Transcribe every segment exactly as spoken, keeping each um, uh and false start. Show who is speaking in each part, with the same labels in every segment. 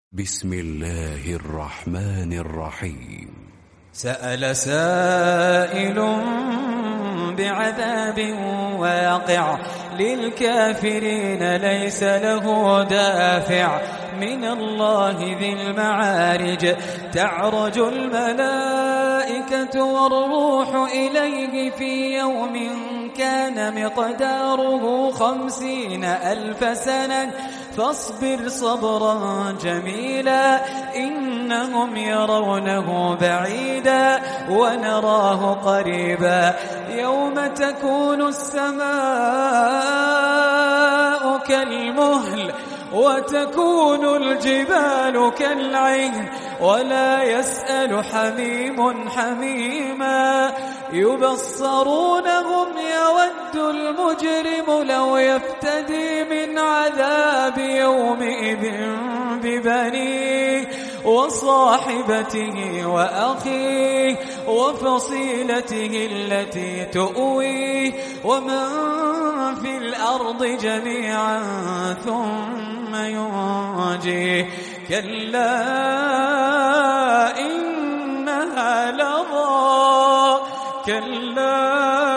Speaker 1: بسم الله الرحمن الرحيم.
Speaker 2: سأل سائل بعذاب واقع للكافرين ليس له دافع من الله ذي المعارج. تعرج الملائكة والروح إليه في يوم كان مقداره خمسين ألف سنة فاصبر صبرا جميلا إنهم يرونه بعيدا ونراه قريبا. يوم تكون السماء كالمهل وتكون الجبال كالعهن ولا يسأل حميم حميما. يبصرونهم يود المجرم لو يفتدي من عذاب يومئذ ببنيه وصاحبته وأخيه وفصيلته التي تؤويه ومن في الأرض جميعا ثم ينجيه. كلا إنها لظى كلا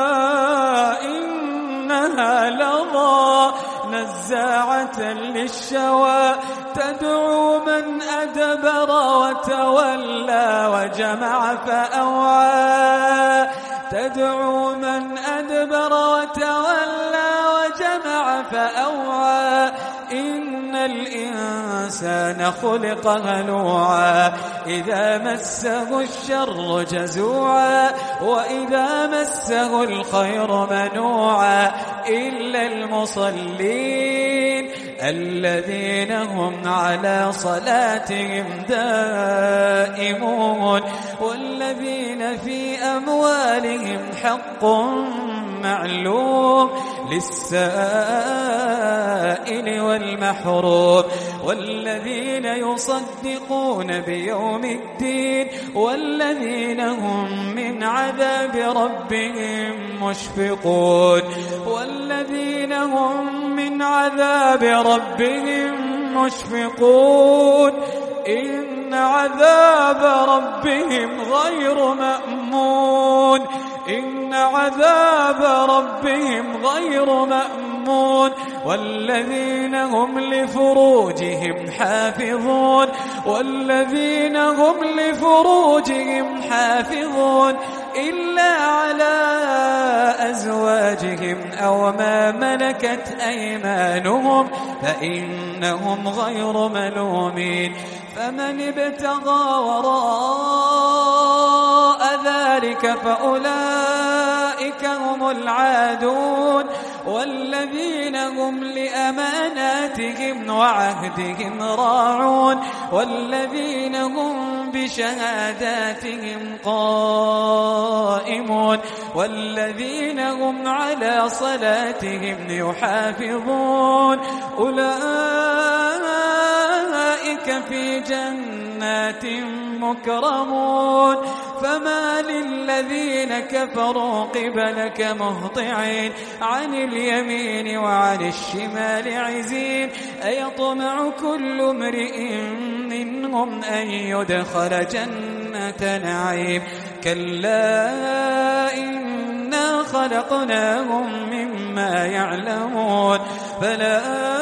Speaker 2: إنها لظى نزاعة للشوى تدعو من أدبر وتولى وجمع فأوعى تدعو من أدبر وتولى وجمع فأوعى. إن الإنسان خلق هلوعا إذا مسه الشر جزوعا وإذا مسه الخير منوعا إلا المصلين الذين هم على صلاتهم دائمون والذين في أموالهم حق معلوم للسائل والمحروم والذين يصدقون بيوم الدين والذين هم من عذاب ربهم مشفقون والذين هم من عذاب ربهم مشفقون. إن عذاب ربهم غير مأمون إن عذاب ربهم غير مأمون. والذين هم لفروجهم حافظون والذين هم لفروجهم حافظون إلا على أزواجهم أو ما ملكت أيمانهم فإنهم غير ملومين. فمن ابتغى وراء ذلك فأولئك هم العادون والذين هم لأماناتهم وعهدهم راعون والذين هم بشهاداتهم قائمون والذين هم على صلاتهم يحافظون أولئك في جنات مكرمون. فما للذين كفروا قبلك مهطعين عن اليمين وعن الشمال عزين أيطمع كل امرئ منهم أن يدخل جنة نعيم. كلا إنا خلقناهم مما يعلمون. فلا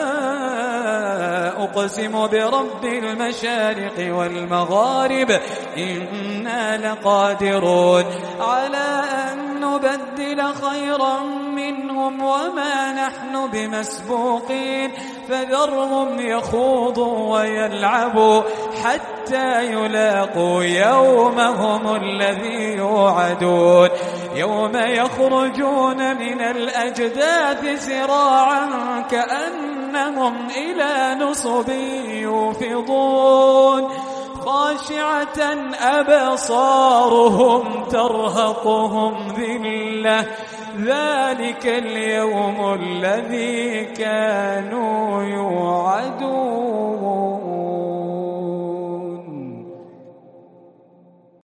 Speaker 2: أقسم برب المشارق والمغارب إنا لقادرون على أن نبدل خيرا منهم وما نحن بمسبوقين. فذرهم يخوضوا ويلعبوا حتى يلاقوا يومهم الذي يوعدون يوم يخرجون من الأجداث سراعا كأنهم إلى نصب يوفضون خاشعة أبصارهم ترهقهم ذلة ذلك اليوم الذي كانوا يوعدون.